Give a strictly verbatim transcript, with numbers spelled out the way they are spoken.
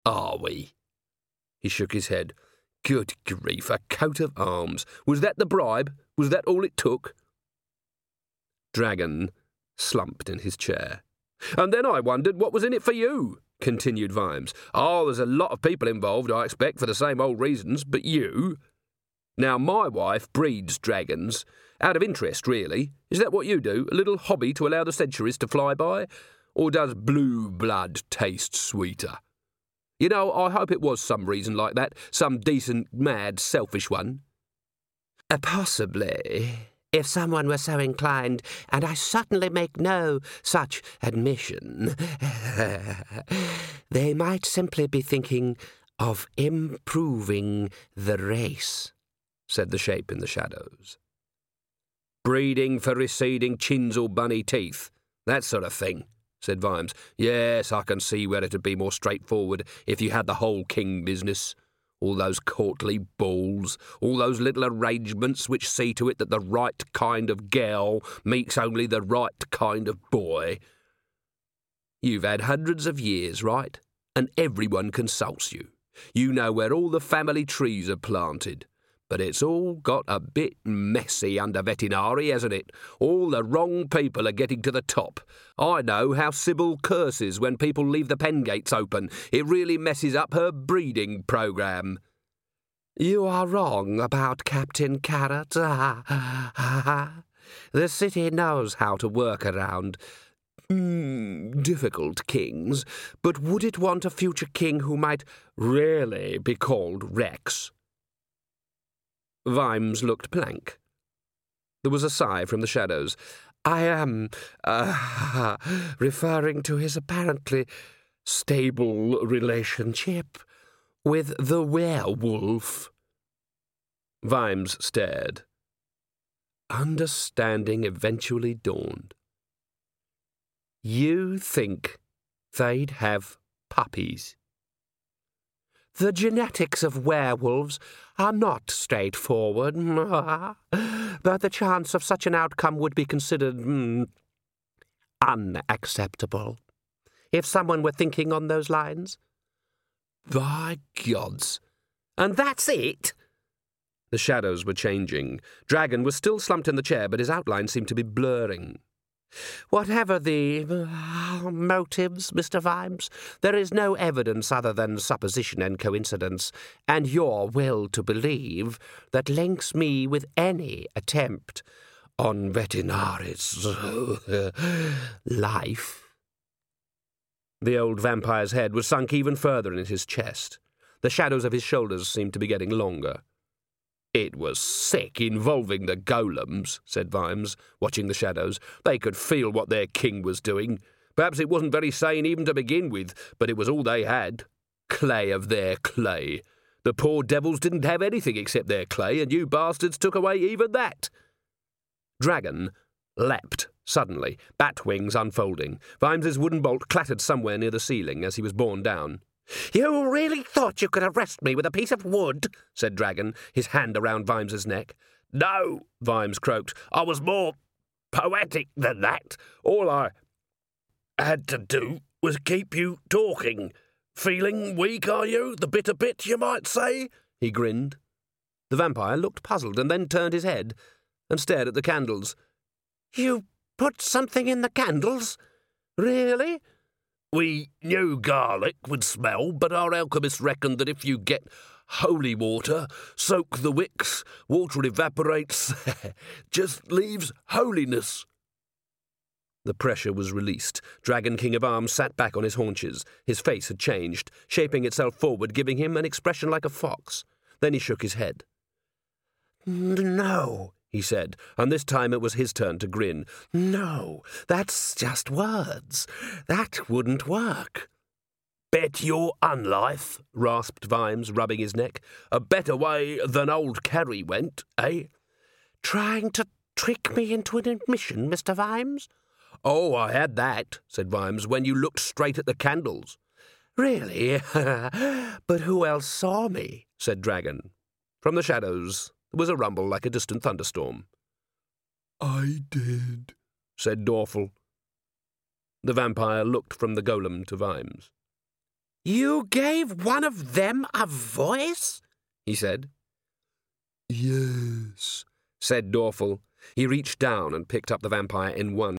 Are we? He shook his head. Good grief, a coat of arms. Was that the bribe? Was that all it took? Dragon slumped in his chair. And then I wondered what was in it for you, continued Vimes. Oh, there's a lot of people involved, I expect, for the same old reasons, but you? Now, my wife breeds dragons. Out of interest, really. Is that what you do? A little hobby to allow the centuries to fly by? Or does blue blood taste sweeter? You know, I hope it was some reason like that, some decent, mad, selfish one. Uh, possibly, if someone were so inclined, and I certainly make no such admission. They might simply be thinking of improving the race, said the shape in the shadows. Breeding for receding chins or bunny teeth, that sort of thing, said Vimes. Yes, I can see where it'd be more straightforward if you had the whole king business. All those courtly balls, all those little arrangements which see to it that the right kind of girl meets only the right kind of boy. You've had hundreds of years, right? And everyone consults you. You know where all the family trees are planted. But it's all got a bit messy under Vetinari, hasn't it? All the wrong people are getting to the top. I know how Sybil curses when people leave the pen gates open. It really messes up her breeding programme. You are wrong about Captain Carrot. The city knows how to work around mm, difficult kings, but would it want a future king who might really be called Rex? Vimes looked blank. There was a sigh from the shadows. I am uh, referring to his apparently stable relationship with the werewolf. Vimes stared. Understanding eventually dawned. You think they'd have puppies? The genetics of werewolves are not straightforward, but the chance of such an outcome would be considered mm, unacceptable. If someone were thinking on those lines. By gods! And that's it? The shadows were changing. Dragon was still slumped in the chair, but his outline seemed to be blurring. Whatever the uh, motives, Mister Vimes, there is no evidence other than supposition and coincidence, and your will to believe, that links me with any attempt on Vetinari's uh, life. The old vampire's head was sunk even further in his chest. The shadows of his shoulders seemed to be getting longer. It was sick involving the golems, said Vimes, watching the shadows. They could feel what their king was doing. Perhaps it wasn't very sane even to begin with, but it was all they had. Clay of their clay. The poor devils didn't have anything except their clay, and you bastards took away even that. Dragon leapt suddenly, bat wings unfolding. Vimes's wooden bolt clattered somewhere near the ceiling as he was borne down. You really thought you could arrest me with a piece of wood? Said Dragon, his hand around Vimes's neck. No, Vimes croaked. I was more poetic than that. All I had to do was keep you talking. Feeling weak, are you? The bitter bit, you might say? He grinned. The vampire looked puzzled and then turned his head and stared at the candles. You put something in the candles? Really? We knew garlic would smell, but our alchemists reckoned that if you get holy water, soak the wicks, water evaporates, just leaves holiness. The pressure was released. Dragon King of Arms sat back on his haunches. His face had changed, shaping itself forward, giving him an expression like a fox. Then he shook his head. No, he said, and this time it was his turn to grin. No, that's just words. That wouldn't work. Bet your unlife, rasped Vimes, rubbing his neck. A better way than old Carrie went, eh? Trying to trick me into an admission, Mister Vimes? Oh, I had that, said Vimes, when you looked straight at the candles. Really? But who else saw me? Said Dragon. From the shadows there was a rumble like a distant thunderstorm. I did, said Dorfel. The vampire looked from the golem to Vimes. You gave one of them a voice? He said. Yes, said Dorfel. He reached down and picked up the vampire in one